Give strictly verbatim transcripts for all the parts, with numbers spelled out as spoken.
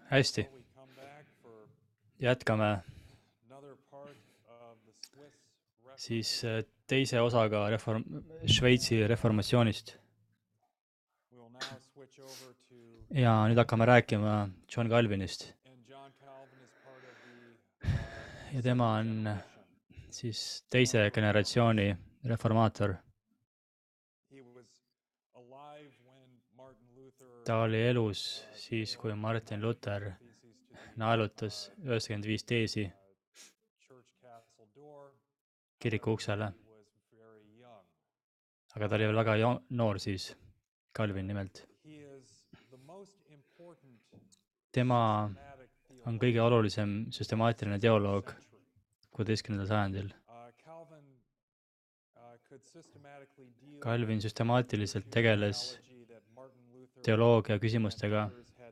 hästi, jätkame siis äh, teise osaga reform-, Šveitsi reformatsioonist. ja nüüd hakkame rääkima John Calvinist. ja tema on siis teise generatsiooni reformaator. ta oli elus siis, kui Martin Luther naelutas üheksakümmend viis teesi kiriku uksele. aga ta oli veel väga jo- noor siis, Calvin nimelt. tema on kõige olulisem süstemaatiline teoloog kuueteistkümnendal sajandil. Calvin süstemaatiliselt tegeles teoloogia küsimustega,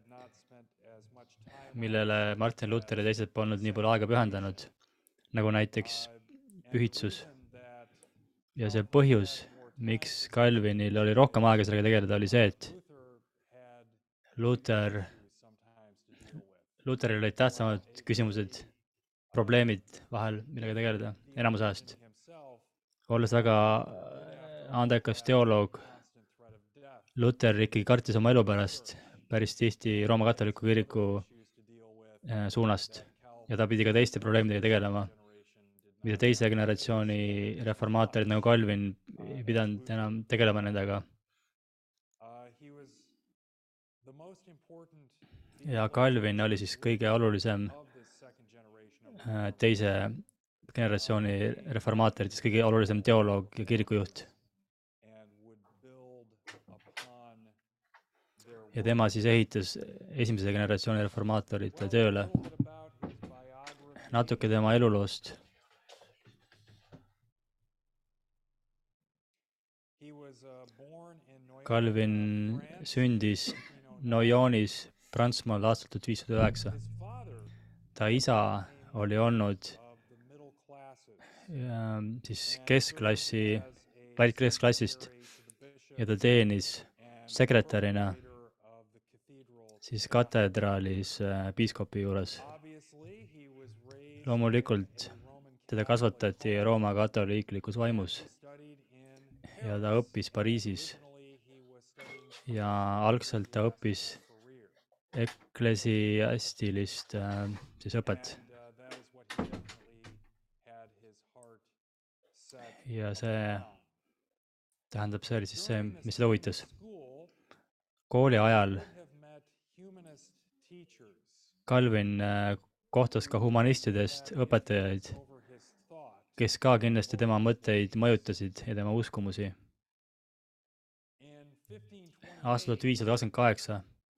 millele Martin Luther ja teised polnud nii palju aega pühendanud, nagu näiteks pühitsus. ja see põhjus, miks Calvinil oli rohkem aega sellega tegeleda, oli see, et Luther, Lutheril olid tähtsamad küsimused, probleemid vahel, millega tegeleda enamus ajast. olles väga andekas teoloog, Luther ikkagi kartis oma elu pärast päris tihti Rooma katoliku kiriku suunast ja ta pidi ka teiste probleemidega tegelema, mida teise generatsiooni reformaatorid nagu Calvin ei pidanud enam tegelema nendega. ja Calvin oli siis kõige olulisem teise generatsiooni reformaatoritest, kõige olulisem teoloog ja kirikujuht. ja tema siis ehitas esimese generatsiooni reformaatorite tööle. natuke tema eluloost. Calvin sündis Noyonis, Prantsusmaal aastal tuhat viissada üheksa. ta isa oli olnud ja, siis keskklassi, pärit keskklassist ja ta teenis sekretärina siis katedraalis äh, piiskopi juures. loomulikult teda kasvatati Rooma katoliiklikus vaimus ja ta õppis Pariisis ja algselt ta õppis eklesiastilist äh, siis õpet. ja see tähendab, see oli siis see, mis seda huvitas. kooli ajal Calvin äh, kohtas ka humanistidest õpetajaid, kes ka kindlasti tema mõtteid mõjutasid ja tema uskumusi. aastal tuhat viissada kakskümmend kaheksa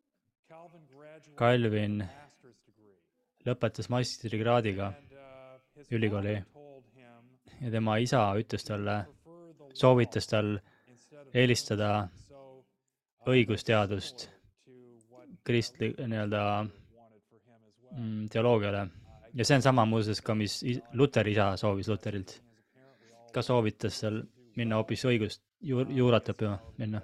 Calvin lõpetas meistrikraadiga ülikooli ja tema isa ütles talle, soovitas tal eelistada õigusteadust kristli nii-öelda mm, teoloogiale. ja see on sama muuseas ka, mis Luteri isa soovis Luterilt. ka soovitas seal minna hoopis õigust juur, juurat õppima minna.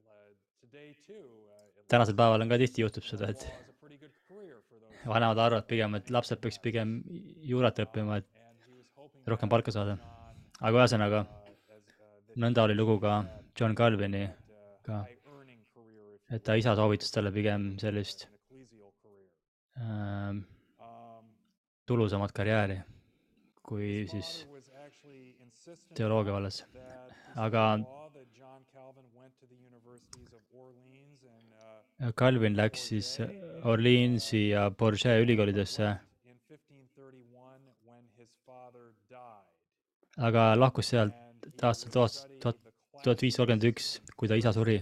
tänasel päeval on ka tihti juhtub seda, et vanemad arvavad pigem, et lapsed peaks pigem juurat õppima, et rohkem palka saada. aga ühesõnaga, nõnda oli lugu ka John Calviniga, et ta isa soovitas talle pigem sellist äh, tulusamat karjääri kui siis teoloogia vallas. aga Calvin läks siis Orleansi ja Bourget ülikoolidesse, aga lahkus sealt aastal tuhat viissada kolmkümmend üks, kui ta isa suri.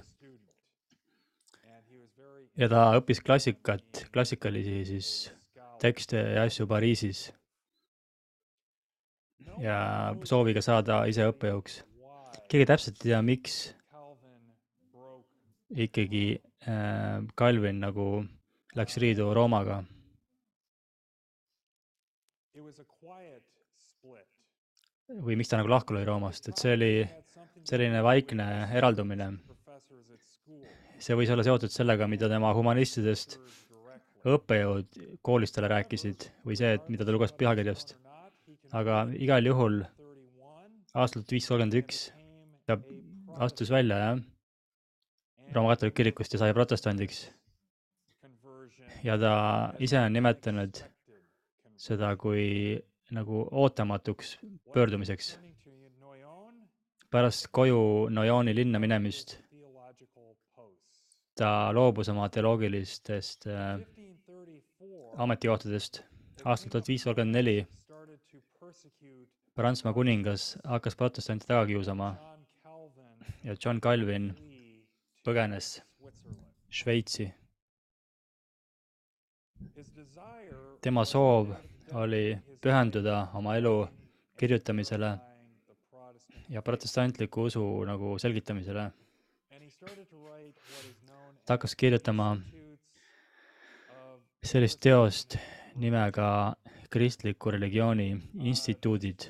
ja ta õppis klassikat, klassikalisi siis tekste ja asju Pariisis ja sooviga saada ise õppejõuks. keegi täpselt ei tea, miks ikkagi äh, Calvin nagu läks riidu Roomaga. või miks ta nagu lahku lõi Roomast, et see oli selline vaikne eraldumine. see võis olla seotud sellega, mida tema humanistidest õppejõud koolis talle rääkisid või see, et mida ta luges pühakirjast. Aga igal juhul aastal tuhat viissada kolmkümmend üks ta astus välja, jah, Rooma katoliku kirikust ja sai protestandiks. Ja ta ise on nimetanud seda kui nagu ootamatuks pöördumiseks. Pärast koju Noyoni linna minemist ta loobus oma teoloogilistest äh, ametikohtadest. Aastal tuhat viissada kolmkümmend neli Prantsusmaa kuningas hakkas protestanti taga kiusama ja John Calvin põgenes Šveitsi. Tema soov oli pühenduda oma elu kirjutamisele ja protestantliku usu nagu selgitamisele. Ta hakkas kirjutama sellist teost nimega Kristliku religiooni instituudid,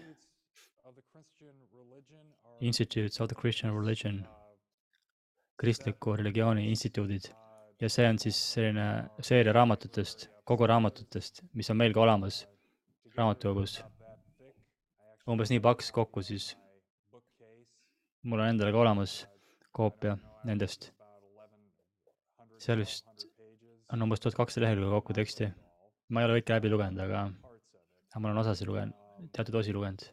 Institutes of the Christian Religion, Kristliku religiooni instituudid. Ja see on siis selline seeria raamatutest, kogu raamatutest, mis on meil ka olemas raamatukogus. Umbes nii paks kokku siis. Mul on endale ka olemas koopia nendest. Seal vist on umbes tuhat kakssada lehekülge kokku teksti. Ma ei ole kõike läbi lugenud, aga, aga ma olen osasi lugenud, teatud osi lugenud.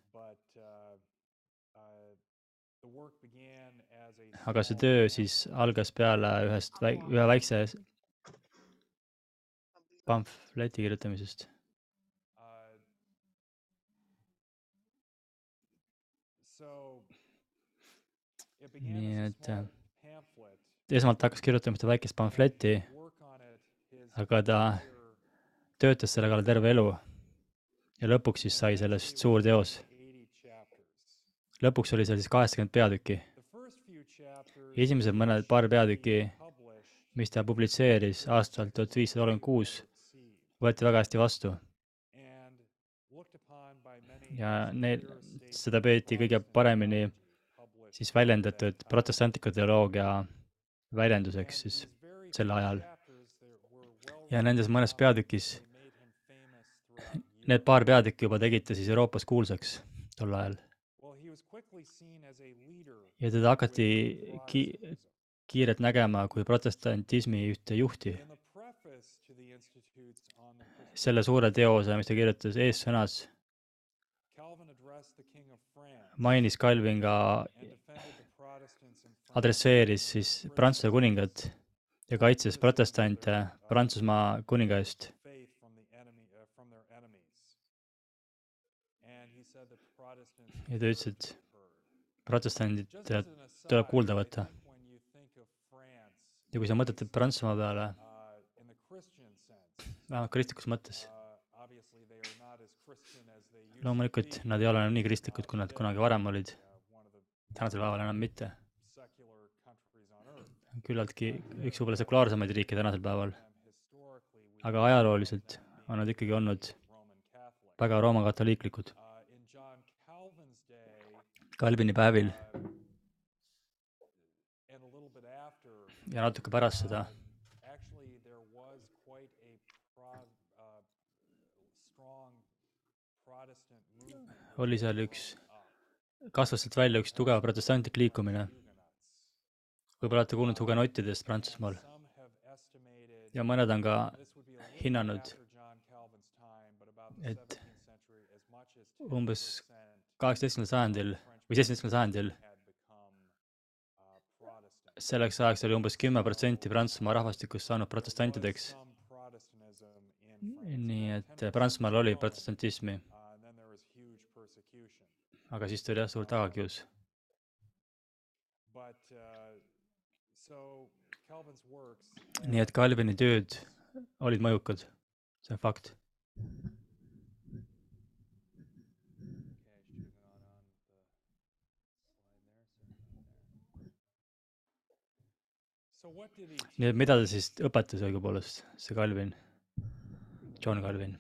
Aga see töö siis algas peale ühest väik- ühe väikse pamfleti kirjutamisest. Nii et esmalt hakkas kirjutama seda väikest pamfletti, aga ta töötas selle kallal terve elu ja lõpuks siis sai sellest suur teos. Lõpuks oli seal siis kaheksakümmend peatükki. Esimesed mõned paar peatükki, mis ta publitseeris aastal tuhat viissada kolmkümmend kuus, võeti väga hästi vastu. Ja neil, seda peeti kõige paremini siis väljendatud protestantliku teoloogia väljenduseks siis sel ajal. Ja nendes mõnes peatükis, need paar peatükki juba tegid ta siis Euroopas kuulsaks tol ajal. Ja teda hakati ki- kiirelt nägema kui protestantismi ühte juhti. Selle suure teose, mis ta kirjutas eessõnas, mainis Calvin ka, adresseeris siis Prantsuse kuningat ja kaitses protestante Prantsusmaa kuninga eest. Ja ta ütles, et protestandid tuleb kuulda võtta. Ja kui sa mõtled Prantsusmaa peale, vähemalt kristlikus mõttes, loomulikult nad ei ole enam nii kristlikud, kui nad kunagi varem olid. Tänasel päeval enam mitte. Küllaltki üks võib-olla sekulaarsemaid riike tänasel päeval. Aga ajalooliselt on nad ikkagi olnud väga Rooma katoliiklikud. Calvini päevil ja natuke pärast seda oli seal üks, kasvas sealt välja üks tugev protestantlik liikumine. Võib-olla olete kuulnud hugenottidest Prantsusmaal. Ja mõned on ka hinnanud, et umbes kaheksateistkümnendal sajandil või seitsmeteistkümnendal sajandil selleks ajaks oli umbes kümme protsenti Prantsusmaa rahvastikust saanud protestantideks. Nii et Prantsusmaal oli protestantismi. Aga siis tuli jah suur tagakius. Nii et Calvini tööd olid mõjukad. See on fakt. Nii et mida ta siis õpetas õigupoolest, see Calvin, John Calvin?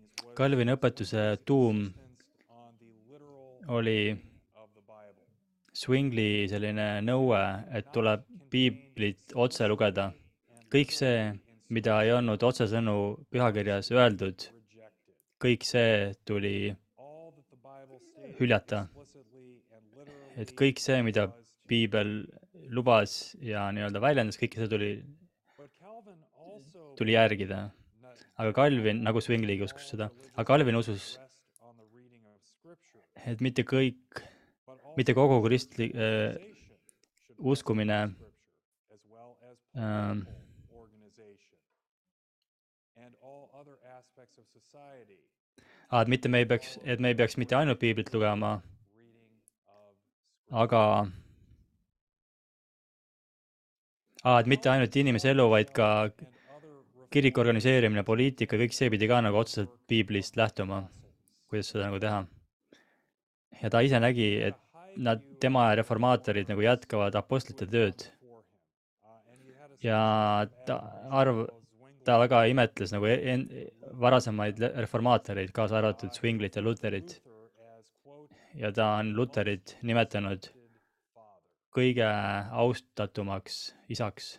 Calvini õpetuse tuum oli Zwingli selline nõue, et tuleb piiblit otse lugeda. Kõik see, mida ei olnud otsesõnu pühakirjas öeldud, kõik see tuli hüljata. Et kõik see, mida piibel lubas ja nii-öelda väljendas, kõik see tuli, tuli järgida. Aga Calvin, nagu Zwingligi uskus seda, aga Calvin usus, et mitte kõik, mitte kogu kristlik äh, uskumine äh, ah, et mitte me ei peaks, et me ei peaks mitte ainult piiblit lugema, aga ah, et mitte ainult inimese elu, vaid ka kiriku organiseerimine, poliitika, kõik see pidi ka nagu otseselt piiblist lähtuma, kuidas seda nagu teha. Ja ta ise nägi, et nad, tema ja reformaatorid nagu jätkavad apostlite tööd. Ja ta arv, ta väga imetles nagu en, varasemaid reformaatoreid, kaasa arvatud Zwinglit ja Lutherit. Ja ta on Lutherit nimetanud kõige austatumaks isaks.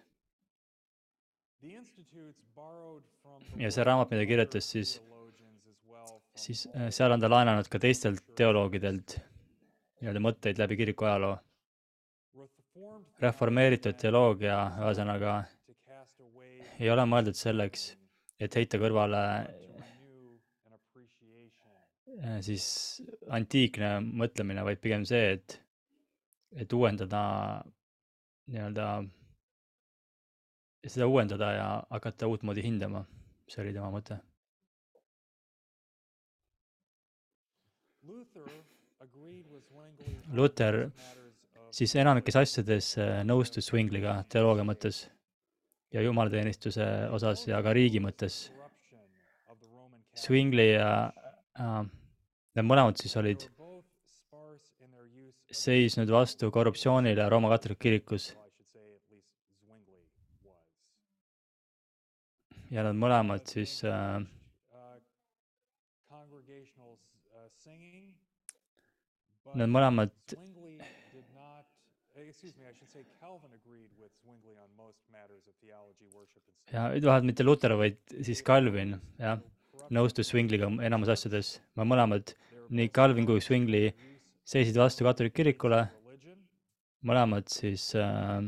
Ja see raamat, mida kirjutas, siis, siis seal on ta laenanud ka teistelt teoloogidelt nii-öelda mõtteid läbi kiriku ajaloo. Reformeeritud teoloogia, ühesõnaga, ei ole mõeldud selleks, et heita kõrvale siis antiikne mõtlemine, vaid pigem see, et, et uuendada nii-öelda seda uuendada ja hakata uutmoodi hindama. See oli tema mõte. Luther siis enamikes asjades nõustus Zwingliga teoloogia mõttes ja jumalateenistuse osas ja ka riigi mõttes. Zwingli ja äh, need mõlemad siis olid seisnud vastu korruptsioonile Rooma katoliku kirikus. Ja nad mõlemad siis äh, nad mõlemad ja üldvahelt mitte Luther, vaid siis Calvin, jah, nõustus Zwingliga enamus asjades. Ma mõlemad, nii Calvin kui Zwingli seisid vastu katoliku kirikule, mõlemad siis äh,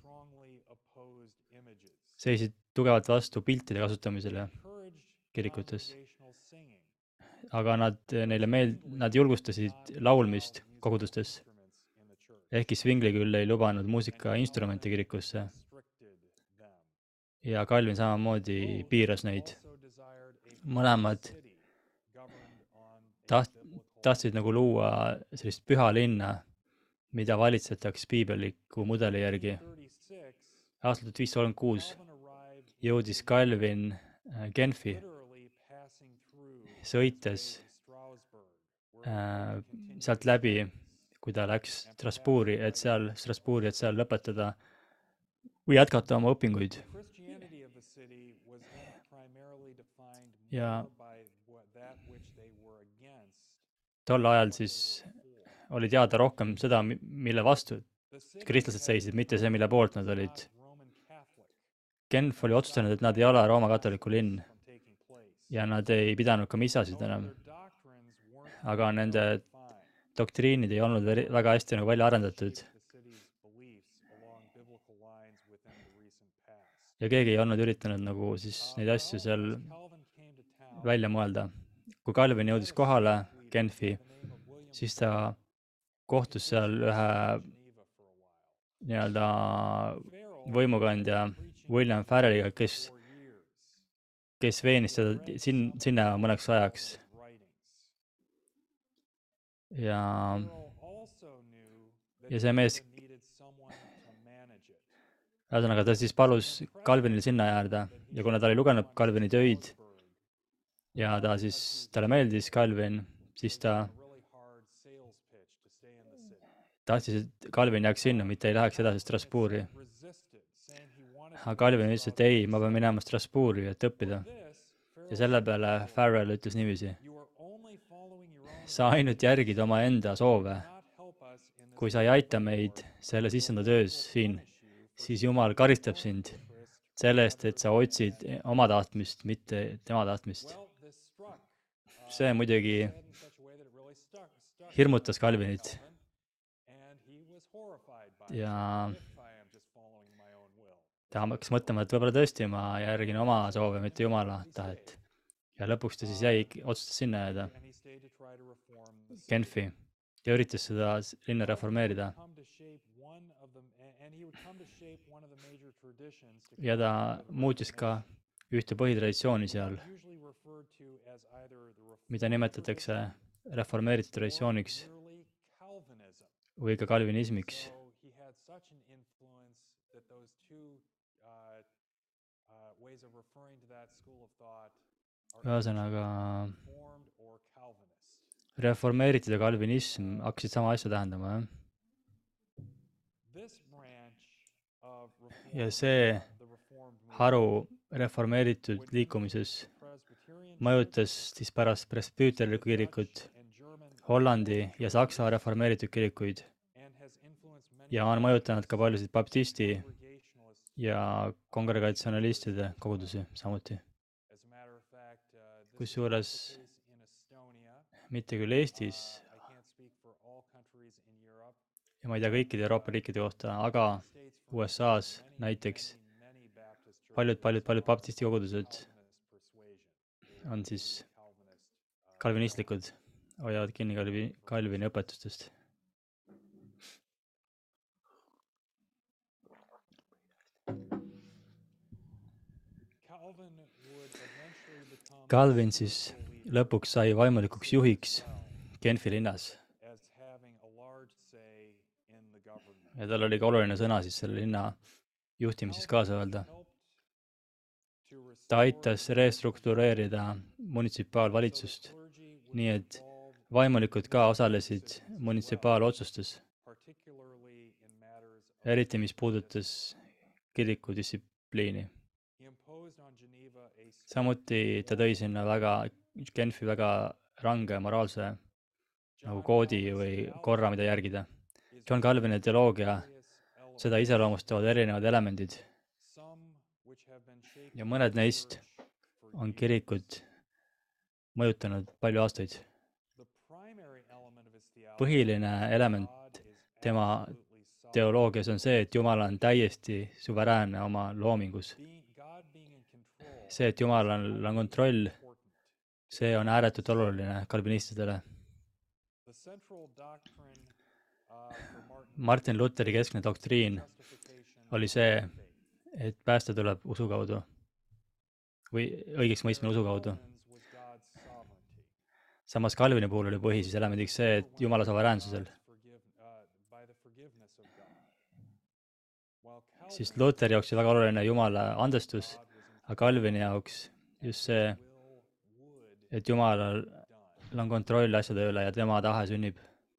seisid tugevalt vastu piltide kasutamisele kirikutes. Aga nad, neile meel-, nad julgustasid laulmist kogudustes. Ehkki Zwingli küll ei lubanud muusikainstrumente kirikusse. Ja Calvin samamoodi piiras neid. Mõlemad taht, tahtsid nagu luua sellist püha linna, mida valitsetaks piibeliku mudeli järgi. Aastal tuhat viissada kolmkümmend kuus jõudis Calvin Genfi, sõites äh, sealt läbi, kui ta läks Strasbourgi, et seal, Strasbourgi, et seal lõpetada või jätkata oma õpinguid. Ja tol ajal siis oli teada rohkem seda, mille vastu kristlased seisid, mitte see, mille poolt nad olid. Genf oli otsustanud, et nad ei ole Rooma katoliku linn ja nad ei pidanud ka missasid enam. Aga nende doktriinid ei olnud väga hästi nagu välja arendatud. Ja keegi ei olnud üritanud nagu siis neid asju seal välja mõelda. Kui Calvin jõudis kohale Genfi, siis ta kohtus seal ühe nii-öelda võimukandja William Farrelliga, kes, kes veenis seda sin, sinna mõneks ajaks. Ja, ja see mees, ühesõnaga ta siis palus Calvinil sinna jääda ja kuna ta oli lugenud Calvini töid ja ta siis, talle meeldis Calvin, siis ta tahtis, et Calvin jääks sinna, mitte ei läheks edasi Strasbourgi. Aga Calvin ütles, et ei, ma pean minema Strasbourgi, et õppida. Ja selle peale Farrell ütles niiviisi. Sa ainult järgid oma enda soove, kui sa ei aita meid selle sissenda töös siin, siis Jumal karistab sind selle eest, et sa otsid oma tahtmist, mitte tema tahtmist. See muidugi hirmutas Calvinit ja ta hakkas mõtlema, et võib-olla tõesti ma järgin oma soove, mitte Jumala tahet. Ja lõpuks ta siis jäi, otsustas sinna jääda Genfi ja üritas seda linna reformeerida. Ja ta muutis ka ühte põhitraditsiooni seal, mida nimetatakse reformeeritud traditsiooniks või ka kalvinismiks. Ühesõnaga, reformeeritud ja kalvinism hakkasid sama asja tähendama, jah? Ja see haru reformeeritud liikumises mõjutas siis pärast presbüüterlikku kirikut, Hollandi ja Saksa reformeeritud kirikuid ja on mõjutanud ka paljusid baptisti ja kongregatsionalistide kogudusi samuti. Kusjuures mitte küll Eestis ja ma ei tea kõikide Euroopa riikide kohta, aga U S A-s näiteks paljud, paljud, paljud baptisti kogudused on siis kalvinistlikud, hoiavad kinni Kalvi, Kalvini õpetustest. Calvin siis lõpuks sai vaimulikuks juhiks Genfi linnas. Ja tal oli ka oluline sõna siis selle linna juhtimises kaasa öelda. Ta aitas restruktureerida munitsipaalvalitsust, nii et vaimulikud ka osalesid munitsipaalotsustes, eriti mis puudutas kiriku distsipliini. Samuti ta tõi sinna väga, Genfi väga range moraalse nagu koodi või korra, mida järgida. John Calvini teoloogia, seda iseloomustavad erinevad elemendid ja mõned neist on kirikut mõjutanud palju aastaid. Põhiline element tema teoloogias on see, et Jumal on täiesti suveräänne oma loomingus. See, et Jumalal on kontroll, see on ääretult oluline kalvinistidele. Martin Lutheri keskne doktriin oli see, et pääste tuleb usu kaudu või õigeks mõistmine usu kaudu. Samas Calvini puhul oli põhi siis elemendiks see, et Jumala suveräänsusel. Siis Lutheri jaoks oli väga oluline Jumala andestus, aga Calvini jaoks just see, et Jumalal on kontroll asjade üle ja tema tahe sünnib.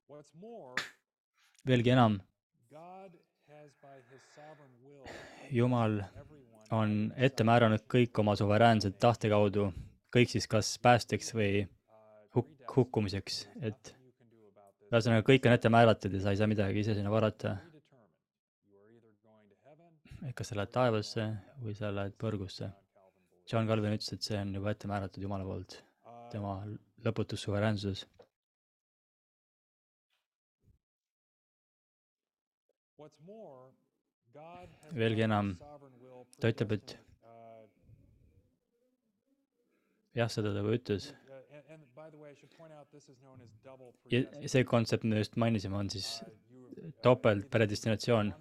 Veelgi enam, Jumal on ette määranud kõik oma suveräänset tahte kaudu, kõik siis kas päästeks või huk- hukkumiseks, et ühesõnaga kõik on ette määratud ja sa ei saa midagi ise sinna varata. Et kas sa lähed taevasse või sa lähed põrgusse. John Calvin ütles, et see on juba ette määratud Jumala poolt, tema lõputus suveräänsuses. Veelgi enam, ta ütleb, et jah, seda ta ütles. Ja see kontsept, me just mainisime, on siis topeltpredestinatsioon.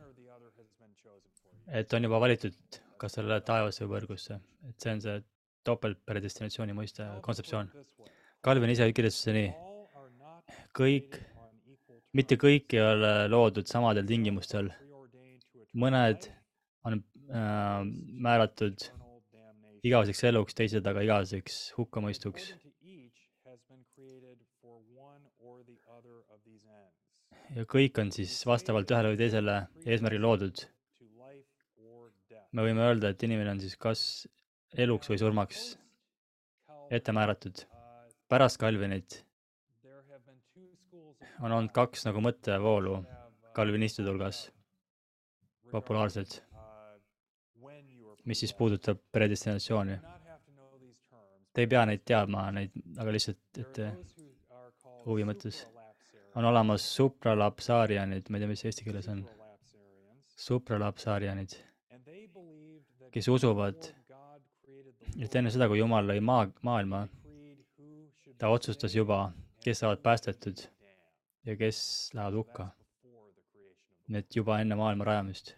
Et on juba valitud, kas sa lähed taevasse või põrgusse. Et see on see topeltpredestinatsiooni mõiste, kontseptsioon. Calvin ise kirjutas see nii. Kõik, mitte kõik ei ole loodud samadel tingimustel. Mõned on äh, määratud igaveseks eluks, teised aga igaveseks hukkamõistuks. Ja kõik on siis vastavalt ühele või teisele eesmärgil loodud. Me võime öelda, et inimene on siis kas eluks või surmaks ette määratud. Pärast Calvinit on olnud kaks nagu mõttevoolu. kalvinistide hulgas populaarsed, mis siis puudutab predestinatsiooni. Te ei pea neid teadma, neid, aga lihtsalt, et huvi mõttes. On olemas supralapsaarianid, ma ei tea, mis eesti keeles on, supralapsaarianid, kes usuvad, et enne seda, kui Jumal lõi maa, maailma, ta otsustas juba, kes saavad päästetud ja kes lähevad hukka. Nii et juba enne maailma rajamist.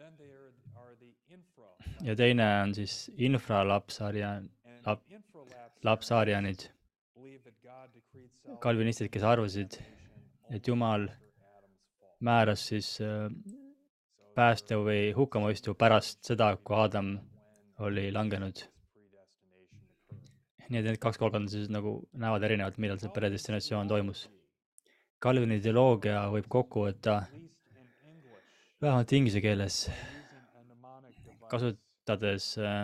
Ja teine on siis infralapsaarian, lap, lapsaarianid, kalvinistid, kes arvasid, et Jumal määras siis pääste või hukkamõistu pärast seda, kui Aadam oli langenud. Nii et need kaks kolmanda siis nagu näevad erinevalt, millal see predestinatsioon toimus. Calvini ideoloogia võib kokku võtta vähemalt inglise keeles, kasutades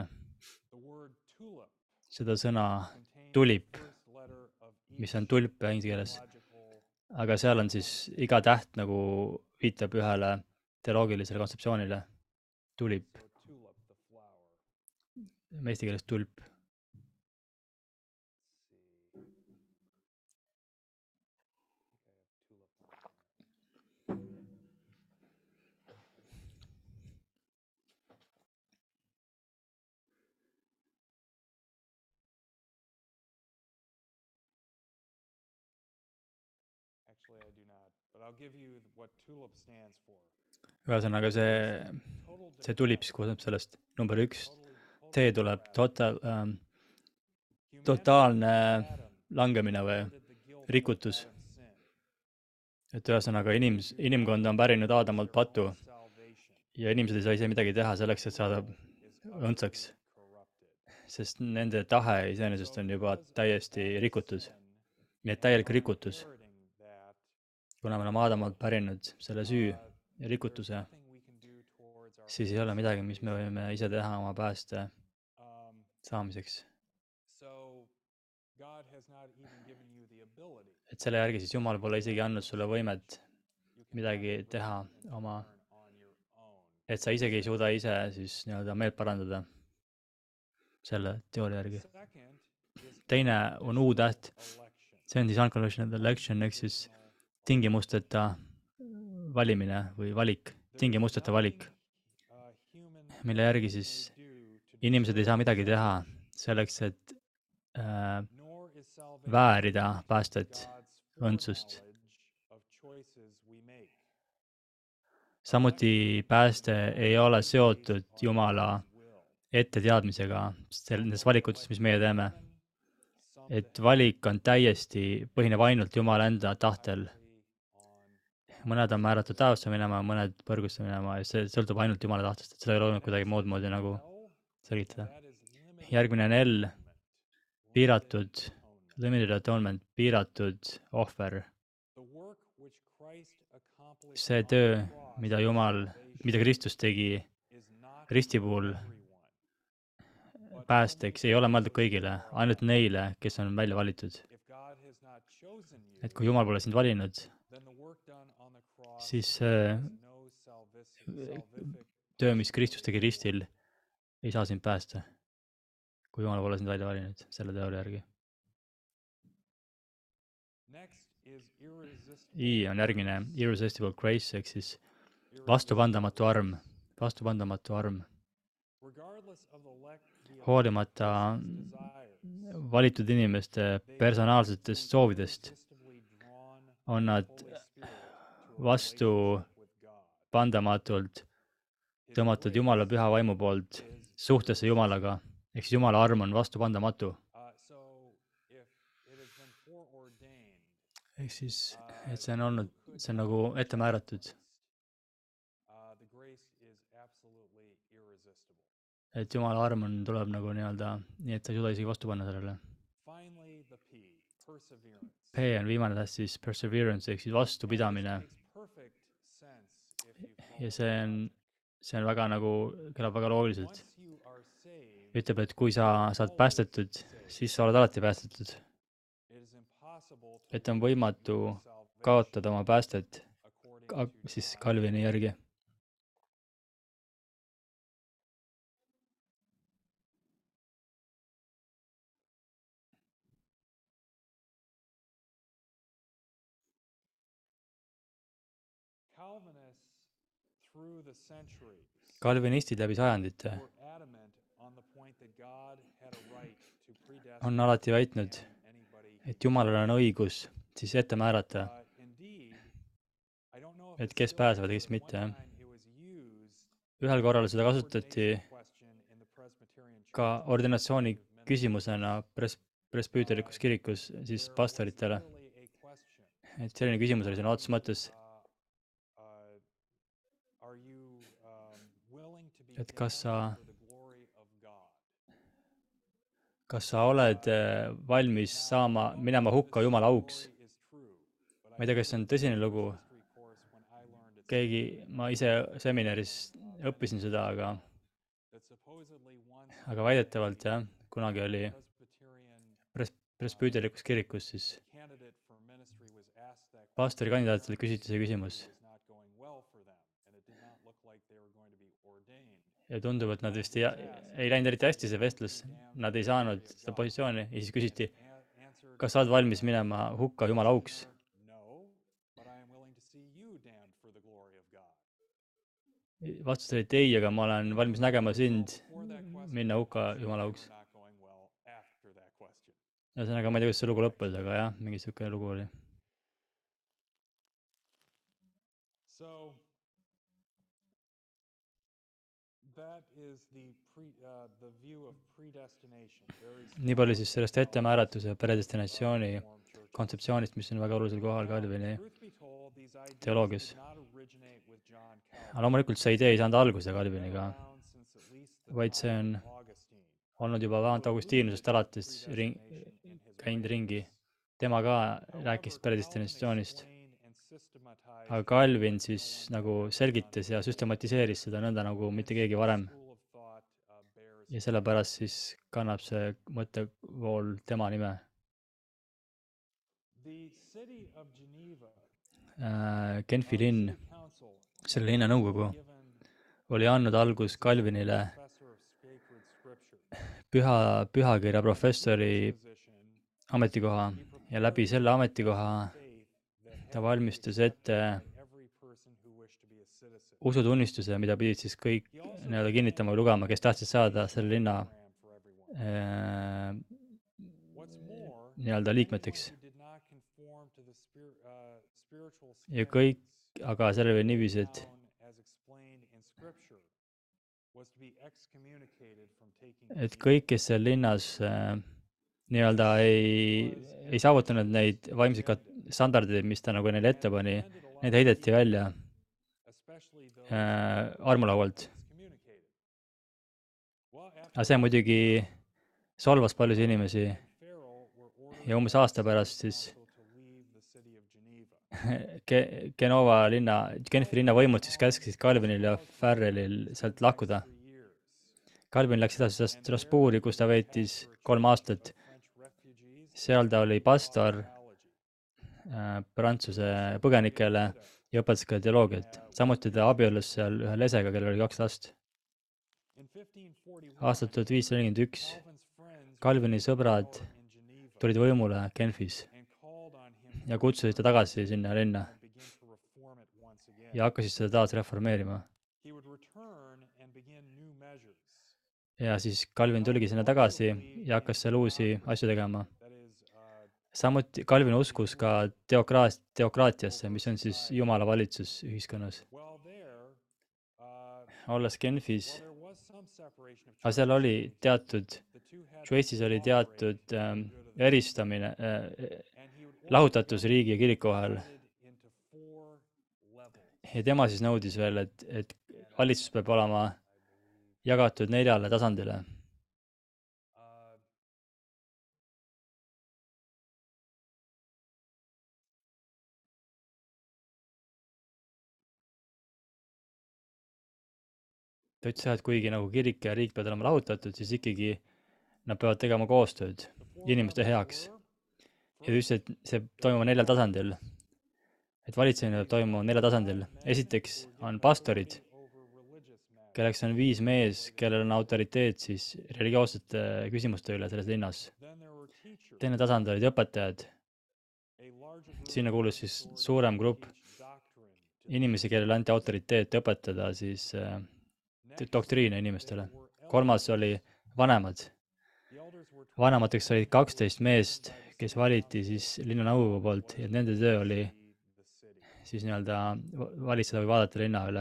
seda sõna tulip, mis on tulp inglise keeles, aga seal on siis iga täht nagu viitab ühele teoloogilisele kontseptsioonile, tulip, eesti keeles tulp. Ühesõnaga see, see tulip siis koosneb sellest number üks, T tuleb total, ähm, totaalne langemine või rikutus. Et ühesõnaga inims, inimkond on pärinud Aadamalt patu ja inimesed ei saa ise midagi teha selleks, et saada õndsaks, sest nende tahe iseenesest on juba täiesti rikutud. Nii et täielik rikutus. Kuna me oleme Aadamalt pärinud selle süü ja rikutuse, siis ei ole midagi, mis me võime ise teha oma pääste saamiseks. Et selle järgi siis Jumal pole isegi andnud sulle võimet midagi teha oma, et sa isegi ei suuda ise siis nii-öelda meelt parandada selle teooria järgi. Teine on U-täht, see on siis unconditional election, ehk siis tingimusteta valimine või valik, tingimusteta valik, mille järgi siis inimesed ei saa midagi teha selleks, et äh, väärida päästet, õndsust. Samuti pääste ei ole seotud Jumala etteteadmisega nendes valikutes, mis meie teeme. Et valik on täiesti, põhineb ainult Jumala enda tahtel. Mõned on määratud taevasse minema, mõned põrgusse minema ja see sõltub ainult Jumala tahtest, et seda ei ole olnud kuidagi muud moodi nagu selgitada. Järgmine on L, piiratud, limited atonement, piiratud ohver. See töö, mida Jumal, mida Kristus tegi risti puhul päästeks, ei ole mõeldud kõigile, ainult neile, kes on välja valitud. Et kui Jumal pole sind valinud, siis see töö, mis Kristus tegi ristil, ei saa sind päästa, kui Jumal pole sind välja valinud selle teooria järgi. I on järgmine irresistible grace, ehk siis vastupandamatu arm, vastupandamatu arm. Hoolimata valitud inimeste personaalsetest soovidest on nad vastu pandamatult tõmmatud Jumala püha vaimu poolt suhtesse Jumalaga, ehk siis Jumala arm on vastu pandamatu. Ehk siis, et see on olnud, see on nagu ette määratud. Et Jumala arm on, tuleb nagu nii-öelda, nii et ta ei suuda isegi vastu panna sellele. P on viimane täht siis perseverance, ehk siis vastupidamine. Ja see on, see on väga nagu, kõlab väga loogiliselt. Ütleb, et kui sa saad päästetud, siis sa oled alati päästetud. Et on võimatu kaotada oma päästet siis Calvini järgi. Calvinistid läbi sajandite on alati väitnud, et Jumalal on õigus siis ette määrata, et kes pääsevad ja kes mitte. Ühel korral seda kasutati ka ordinatsiooni küsimusena pres-, presbüüterlikus kirikus siis pastoritele. Et selline küsimus oli sõna otseses mõttes, et kas sa, kas sa oled valmis saama, minema hukka Jumala auks. Ma ei tea, kas see on tõsine lugu. Keegi, ma ise seminaris õppisin seda, aga, aga väidetavalt jah, kunagi oli pres-, presbüüterlikus kirikus siis pastori kandidaatidele küsiti see küsimus. Ja tundub, et nad vist ei, ei läinud eriti hästi see vestlus, nad ei saanud seda positsiooni ja siis küsiti, kas sa oled valmis minema hukka Jumala auks? Vastus oli, et ei, aga ma olen valmis nägema sind minna hukka Jumala auks. Ühesõnaga, ma ei tea, kuidas see lugu lõppes, aga jah, mingi siuke lugu oli. Nii palju siis sellest ettemääratuse ja predestinatsiooni kontseptsioonist, mis on väga olulisel kohal Calvini teoloogias. Aga loomulikult see idee ei saanud alguse Calviniga, vaid see on olnud juba vähemalt Augustinusest alates ring, käinud ringi. Tema ka rääkis predestinatsioonist. Aga Calvin siis nagu selgitas ja süstematiseeris seda nõnda nagu mitte keegi varem. Ja sellepärast siis kannab see mõttevool tema nime. Äh, Genfi linn, selle linna nõukogu, oli andnud algus Calvinile püha, pühakirja professori ametikoha ja läbi selle ametikoha ta valmistas ette usutunnistuse, mida pidid siis kõik nii-öelda kinnitama või lugema, kes tahtsid saada selle linna äh, nii-öelda liikmeteks. Ja kõik, aga selle veel niiviisi, et et kõik, kes seal linnas äh, nii-öelda ei, ei saavutanud neid vaimseid standardeid, mis ta nagu neile ette pani, need heideti välja äh, armulaualt. Aga see muidugi solvas paljusid inimesi ja umbes aasta pärast siis Ge- Genova linna, Genfi linna võimud siis käskisid Calvinil ja Farrellil sealt lahkuda. Calvin läks edasi Strasbourgi, kus ta veetis kolm aastat. Seal ta oli pastor äh, Prantsuse põgenikele ja õpetas ka teoloogiat. Samuti ta abiellus seal ühe lesega, kellel oli kaks last. Aastal tuhat viissada nelikümmend üks Calvini sõbrad tulid võimule Genfis ja kutsusid ta tagasi sinna linna ja hakkasid seda taas reformeerima. Ja siis Calvin tuligi sinna tagasi ja hakkas seal uusi asju tegema. Samuti Calvin uskus ka teokraat, teokraatiasse, mis on siis Jumala valitsus ühiskonnas. Olles Genfis, aga seal oli teatud, Šveitsis oli teatud ähm, eristamine, äh, lahutatus riigi ja kiriku vahel. Ja tema siis nõudis veel, et, et valitsus peab olema jagatud neljale tasandile. Ta ütles, et kuigi nagu kirik ja riik peavad olema lahutatud, siis ikkagi nad peavad tegema koostööd inimeste heaks. Ja ta ütles, et see toimub neljal tasandil. et valitsemine peab toimuma nelja tasandil. Esiteks on pastorid, kelleks on viis mees, kellel on autoriteet siis religioossete küsimuste üle selles linnas. Teine tasand olid õpetajad. Sinna kuulus siis suurem grupp inimesi, kellele anti autoriteet õpetada siis äh, doktriine inimestele. Kolmas oli vanemad. Vanemateks olid kaksteist meest, kes valiti siis linnanõukogu poolt ja nende töö oli siis nii-öelda valitseda või vaadata linna üle.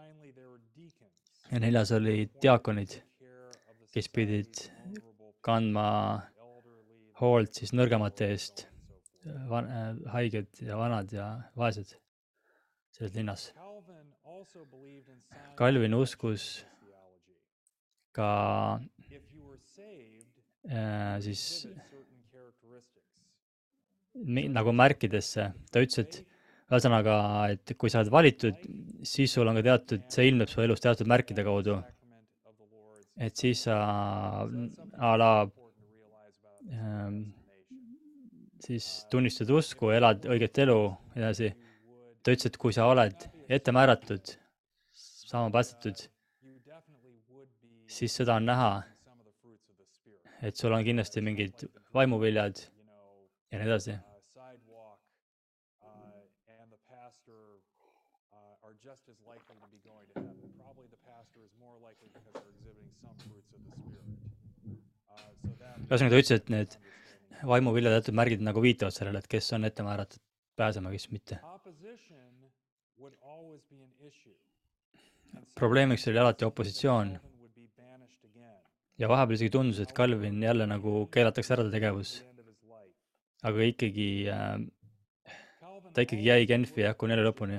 Ja neljas oli diaakonid, kes pidid kandma hoolt siis nõrgemate eest, van- äh, haiged ja vanad ja vaesed selles linnas. Calvin uskus ka äh, siis mi- nagu märkidesse. Ta ütles, et ühesõnaga, et kui sa oled valitud, siis sul on ka teatud, see ilmneb su elus teatud märkide kaudu. Et siis sa a la ähm, siis tunnistad usku, elad õiget elu edasi. Ta ütles, et kui sa oled ette määratud, saama päästetud, siis seda on näha, et sul on kindlasti mingid vaimuviljad ja nii edasi. ühesõnaga ta ütles, et need vaimuviljad teatud märgid nagu viitavad sellele, et kes on ette määratud pääsema, kes mitte. Probleemiks oli alati opositsioon. Ja vahepeal isegi tundus, et Calvin jälle nagu keelatakse ära ta tegevus. Aga ikkagi, äh, ta ikkagi jäi Genfi jah kuni elu lõpuni.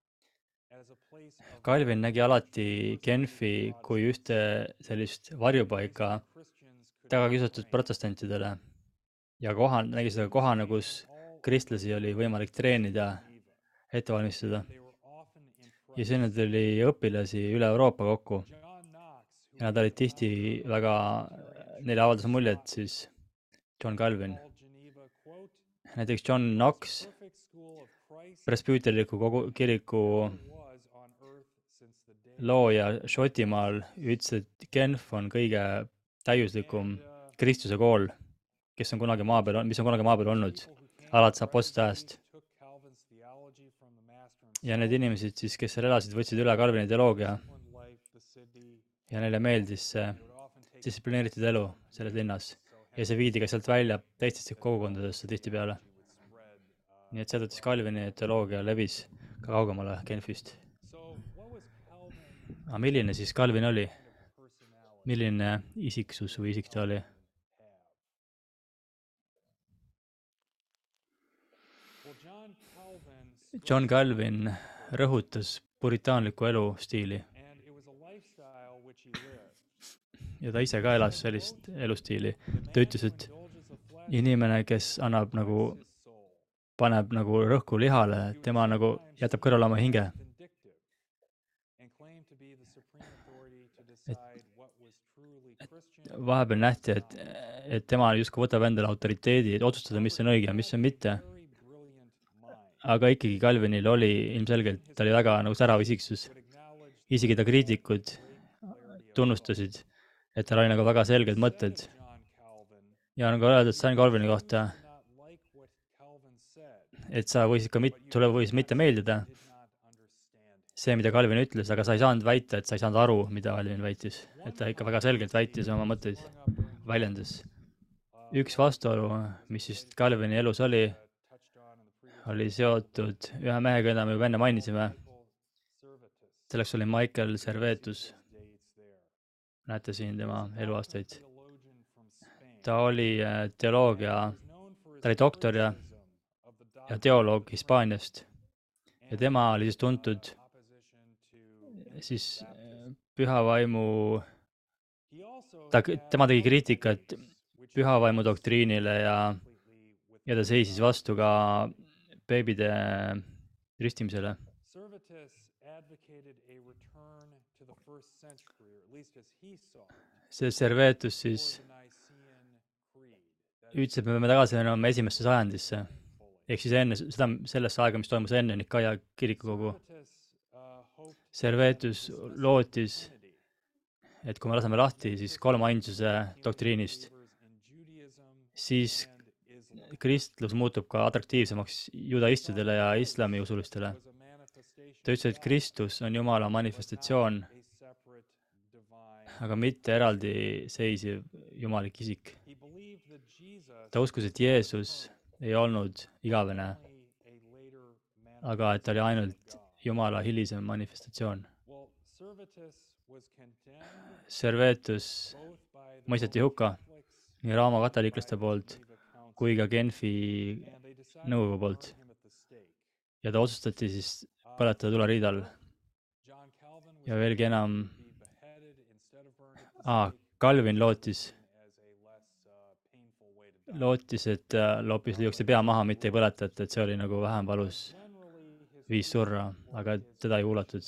Calvin nägi alati Genfi kui ühte sellist varjupaika tagakiusatud protestantidele ja koha, nägi seda kohana, kus kristlasi oli võimalik treenida, ette valmistada. Ja sinna tuli õpilasi üle Euroopa kokku. Ja nad olid tihti väga, neile avaldas muljet siis John Calvin. Näiteks John Knox, presbüüterliku kogu kiriku looja Šotimaal, ütles, et Genf on kõige täiuslikum Kristuse kool, kes on kunagi maa peal, mis on kunagi maa peal olnud, alates Apostlite ajast. Ja need inimesed siis, kes seal elasid, võtsid üle Calvini teoloogia ja neile meeldis see distsiplineeritud elu selles linnas ja see viidi ka sealt välja teistesse kogukondadesse tihtipeale. Nii et seetõttu Calvini teoloogia levis ka kaugemale Genfist. Aga milline siis Calvin oli? Milline isiksus või isik ta oli? John Calvin rõhutas puritaanlikku elustiili. Ja ta ise ka elas sellist elustiili. Ta ütles, et inimene, kes annab nagu, paneb nagu rõhku lihale, tema nagu jätab kõrvale oma hinge. Et, et vahepeal nähti, et, et tema justkui võtab endale autoriteedi, et otsustada, mis on õige ja mis on mitte. Aga ikkagi Calvinil oli ilmselgelt, ta oli väga nagu särav isiksus. Isegi ta kriitikud tunnustasid, et tal oli nagu väga selged mõtted. Ja nagu öeldud Stan Calvini kohta, et sa võisid ka mit, sulle võis mitte meeldida see, mida Calvin ütles, aga sa ei saanud väita, et sa ei saanud aru, mida Calvin väitis. Et ta ikka väga selgelt väitis oma mõtteid, väljendas. Üks vastuolu, mis siis Calvini elus oli, oli seotud ühe mehega, keda me juba enne mainisime. Selleks oli Michael Servetus. Näete siin tema eluaastaid. Ta oli teoloogia, ta oli doktor ja, ja teoloog Hispaaniast. Ja tema oli siis tuntud siis pühavaimu, ta, tema tegi kriitikat pühavaimu doktriinile ja, ja ta seisis vastu ka beebide ristimisele. See Servetus siis ütles, et me peame tagasi minema esimesse sajandisse. ehk siis enne seda, sellesse aega, mis toimus enne Nikaia kirikukogu. Servetus lootis, et kui me laseme lahti siis kolmainsuse doktriinist, siis kristlus muutub ka atraktiivsemaks judaistidele ja islamiusulistele. Ta ütles, et Kristus on Jumala manifestatsioon, aga mitte eraldiseisev jumalik isik. Ta uskus, et Jeesus ei olnud igavene, aga et ta oli ainult Jumala hilisem manifestatsioon. Servetus mõisteti hukka nii Raama katoliiklaste poolt kui ka Genfi nõukogu poolt. Ja ta otsustati siis põletada tuleriidal. Ja veelgi enam, ah, Calvin lootis, lootis, et loopis lüüakse pea maha, mitte ei põletata, et see oli nagu vähem valus viis surra, aga teda ei kuulatud.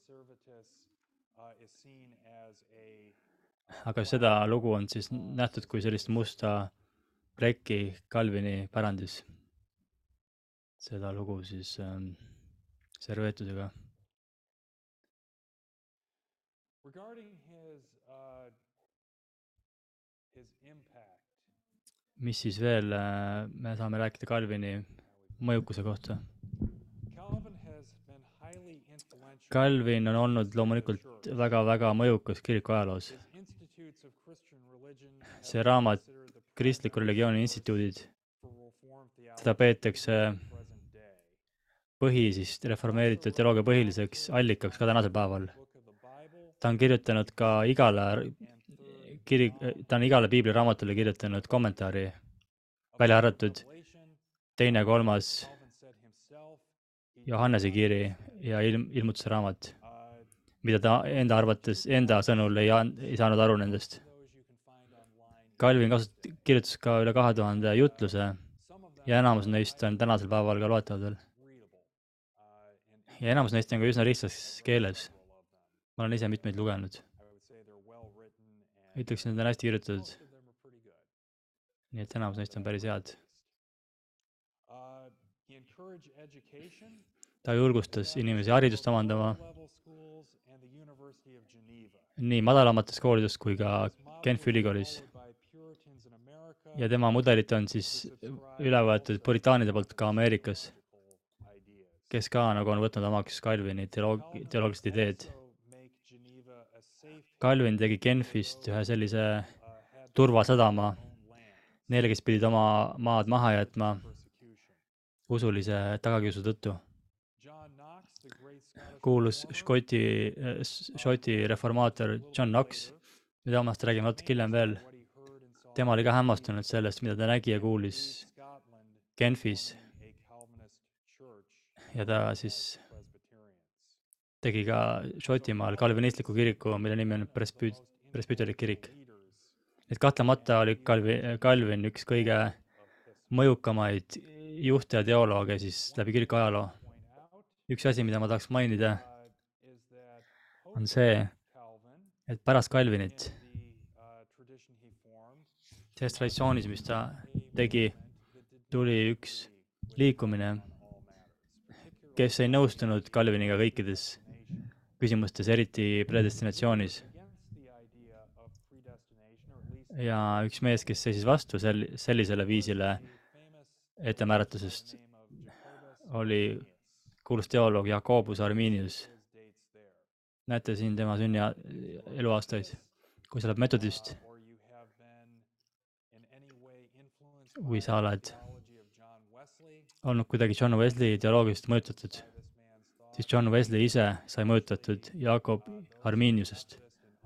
Aga seda lugu on siis nähtud kui sellist musta plekki Calvini pärandis. Seda lugu siis ähm, serveetusega. Mis siis veel äh, me saame rääkida Calvini mõjukuse kohta? Calvin on olnud loomulikult väga-väga mõjukas kiriku ajaloos. See raamat Kristliku religiooni instituudid, seda peetakse põhi siis reformeeritud teoloogia põhiliseks allikaks ka tänasel päeval. Ta on kirjutanud ka igale kirik, ta on igale piibliraamatule kirjutanud kommentaari, välja arvatud teine, kolmas Johannese kiri ja ilm, ilmutuse raamat, mida ta enda arvates, enda sõnul ei, ei saanud aru nendest. Calvin kasut-, kirjutas ka üle kahe tuhande jutluse ja enamus neist on tänasel päeval ka loetavadel. Ja enamus neist on ka üsna lihtsas keeles. Ma olen ise mitmeid lugenud. Ütleksin, et need on hästi kirjutatud. Nii et enamus neist on päris head. Ta julgustas inimesi haridust omandama nii madalamates koolides kui ka Genfi ülikoolis. Ja tema mudelit on siis üle võetud puritaanide poolt ka Ameerikas, kes ka nagu on võtnud omaks Calvini teoloog- teoloogilised ideed. Calvin tegi Genfist ühe sellise turvasadama neile, kes pidid oma maad maha jätma usulise tagakiusu tõttu. Kuulus Škoti, Šoti reformaator John Knox, mida omast räägime natuke hiljem veel. Tema oli ka hämmastunud sellest, mida ta nägi ja kuulis Genfis. Ja ta siis tegi ka Šotimaal kalvinistliku kiriku, mille nimi on Presby- Presbyterik kirik. Et kahtlemata oli Calvin, Calvin üks kõige mõjukamaid juhte ja teolooge siis läbi kiriku ajaloo. Üks asi, mida ma tahaks mainida, on see, et pärast Calvinit, selles traditsioonis, mis ta tegi, tuli üks liikumine, kes ei nõustunud Calviniga kõikides küsimustes, eriti predestinatsioonis. Ja üks mees, kes seisis vastu sel- sellisele viisile ettemääratusest, oli kuulus teoloog Jacobus Arminius. Näete siin tema sünni eluaastaid. Kui sa oled metodist või sa oled olnud kuidagi John Wesley teoloogiast mõjutatud, siis John Wesley ise sai mõjutatud Jakob Arminiusest.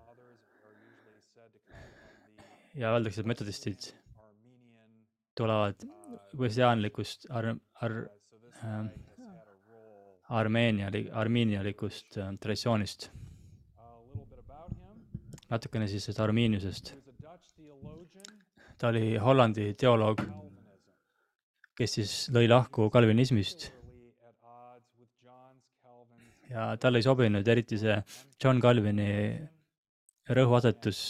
Ja öeldakse, et metodistid tulevad wesleyanlikust ar, ar, äh, armeeniali, armiinialikust äh, traditsioonist. Natukene siis sellest Arminiusest. Ta oli Hollandi teoloog, kes siis lõi lahku kalvinismist. Ja talle ei sobinud eriti see John Calvini rõhuasetus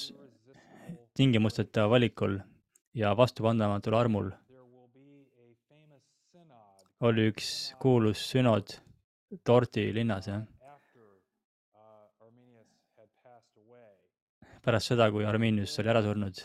tingimusteta valikul ja vastupandamatul armul. oli üks kuulus sünod Torti linnas, jah. Pärast seda, kui Arminius oli ära surnud.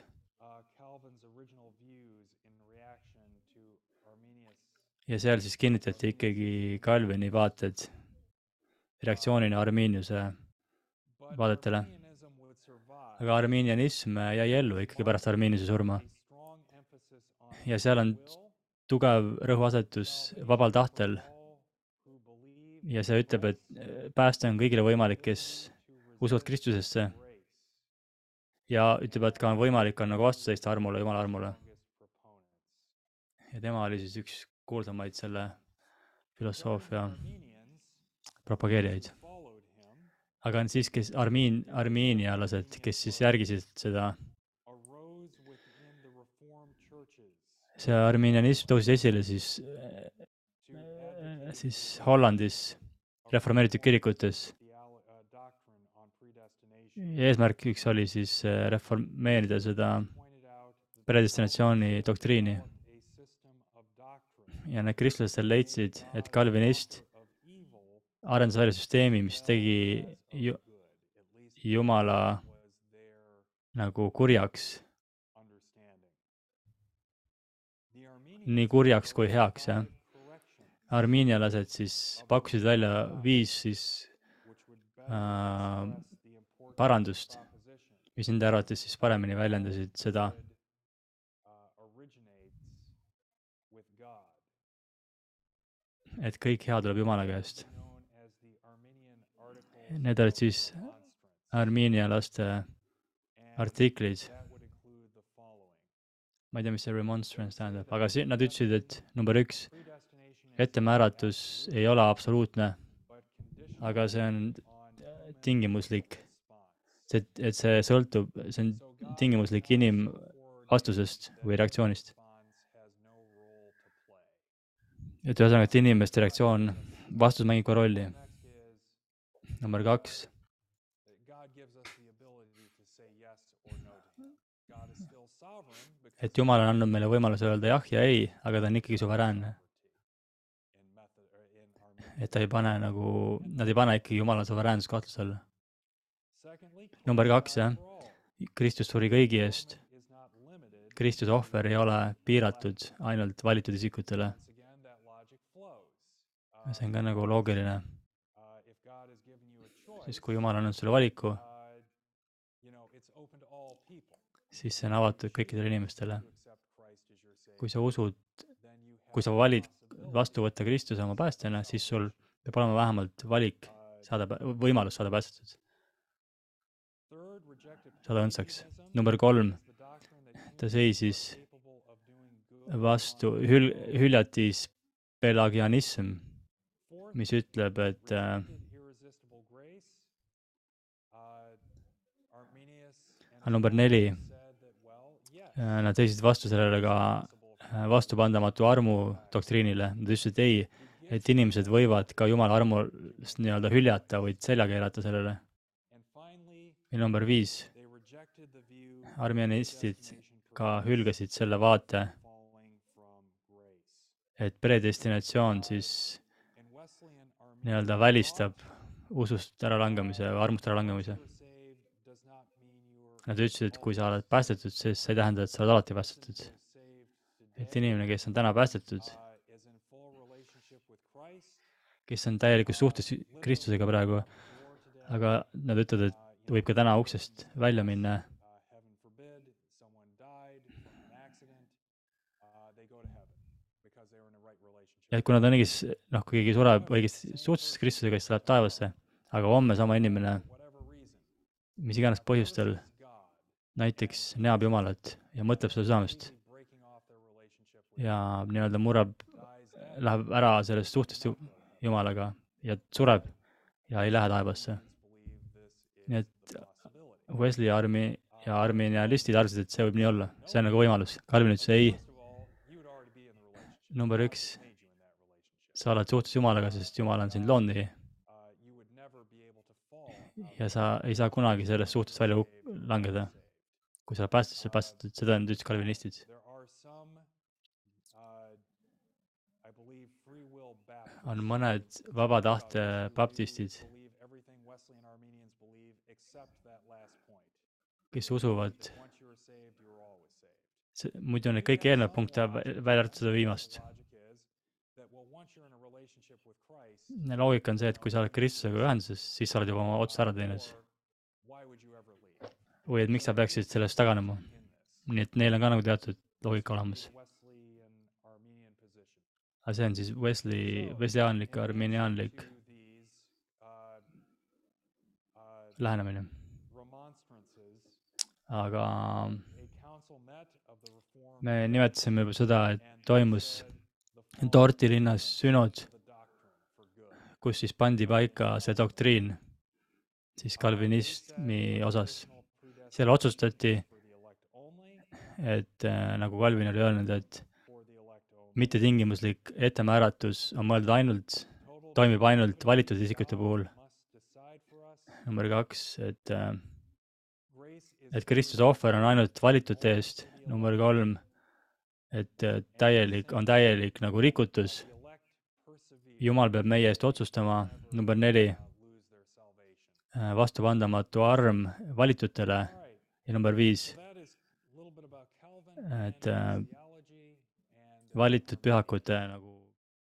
Ja seal siis kinnitati ikkagi Calvini vaated reaktsioonina Arminiuse vaadetele. Aga arminianism jäi ellu ikkagi pärast Arminiuse surma. Ja seal on tugev rõhuasetus vabal tahtel. Ja see ütleb, et pääste on kõigile võimalik, kes usuvad Kristusesse. Ja ütleb, et ka on võimalik on nagu vastu seista armule, Jumala armule. Ja tema oli siis üks kuulsamaid selle filosoofia propageerijaid. Aga on siis, kes armiin, armiinialased, kes siis järgisid seda, see armiinianism tõusis esile siis, siis Hollandis reformeeritud kirikutes. Eesmärk üks oli siis reformeerida seda predestinatsiooni doktriini. Ja need kristlastel leidsid, et kalvinist arendas välja süsteemi, mis tegi ju, Jumala nagu kurjaks. Nii kurjaks kui heaks, jah. Armiinialased siis pakkusid välja viis siis äh, parandust, mis nende arvates siis paremini väljendasid seda. Et kõik hea tuleb Jumala käest. Need olid siis armiinialaste artiklid. Ma ei tea, mis see remonstrance tähendab, aga si- nad ütlesid, et number üks, ettemääratus ei ole absoluutne, aga see on tingimuslik. See, et see sõltub, see on tingimuslik inimvastusest või reaktsioonist. Et ühesõnaga, et inimeste reaktsioon, vastus mängib ka rolli. Number kaks. Et Jumal on andnud meile võimaluse öelda jah ja ei, aga ta on ikkagi suveräänne. Et ta ei pane nagu, nad ei pane ikkagi Jumala suveräänsust kahtluse alla. Number kaks, jah. Kristus suri kõigi eest. Kristuse ohver ei ole piiratud ainult valitud isikutele. See on ka nagu loogiline. Siis kui Jumal on andnud sulle valiku, siis see on avatud kõikidele inimestele. Kui sa usud, kui sa valid vastu võtta Kristuse oma päästjana, siis sul peab olema vähemalt valik, saada, võimalus saada päästetud. Saada õndsaks. Number kolm, ta seisis vastu hül, hüljatis pelagianism, mis ütleb, et äh, number neli, äh, nad seisid vastu sellele ka äh, vastupandamatu armu doktriinile. Nad ütlesid ei, et inimesed võivad ka Jumala armust nii-öelda hüljata või selja keerata sellele. Ja number viis, armianistid ka hülgasid selle vaate, et predestinatsioon siis nii-öelda välistab usust äralangemise või armust äralangemise. Nad ütlesid, et kui sa oled päästetud, siis see ei tähenda, et sa oled alati päästetud. Et inimene, kes on täna päästetud, kes on täielikus suhtes Kristusega praegu, aga nad ütlevad, et võib ka täna uksest välja minna. Ja kui nad on õigis, noh, kui keegi sureb õigesti suhtes Kristusega, siis ta läheb taevasse, aga homme sama inimene, mis iganes põhjustel, näiteks näeb Jumalat ja mõtleb seda südamest ja nii-öelda murrab, läheb ära sellest suhtest Jumalaga ja sureb ja ei lähe taevasse. Nii et Wesley armi ja arminialistid arvasid, et see võib nii olla. See on nagu võimalus. Calvin ütles ei. Number üks, sa oled suhtes Jumalaga, sest Jumal on sind loonud nii. Ja sa ei saa kunagi sellest suhtest välja langeda. Kui sa oled päästetud, sa oled päästetud, seda on ütles kalvinistid. on mõned vaba tahte baptistid, kes usuvad, muidu need kõik eelnevad punkte välja arvatud seda viimast. Loogika on see, et kui sa oled Kristusega ühenduses, siis sa oled juba oma otsuse ära teinud. Või et miks sa peaksid sellest taganema. Nii et neil on ka nagu teatud loogika olemas. Aga see on siis Wesley, Wesleyanlik, arminianlik lähenemine. Aga me nimetasime juba seda, et toimus Dorti linnas sünod, kus siis pandi paika see doktriin siis kalvinismi osas. Seal otsustati, et äh, nagu Calvin oli öelnud, et mitte tingimuslik ettemääratus on mõeldud ainult, toimib ainult valitud isikute puhul. Number kaks, et, äh, et Kristuse ohver on ainult valitute eest. Number kolm, et äh, täielik, on täielik nagu rikutus. Jumal peab meie eest otsustama. Number neli, äh, vastupandamatu arm valitutele. Ja number viis, et äh, valitud pühakute nagu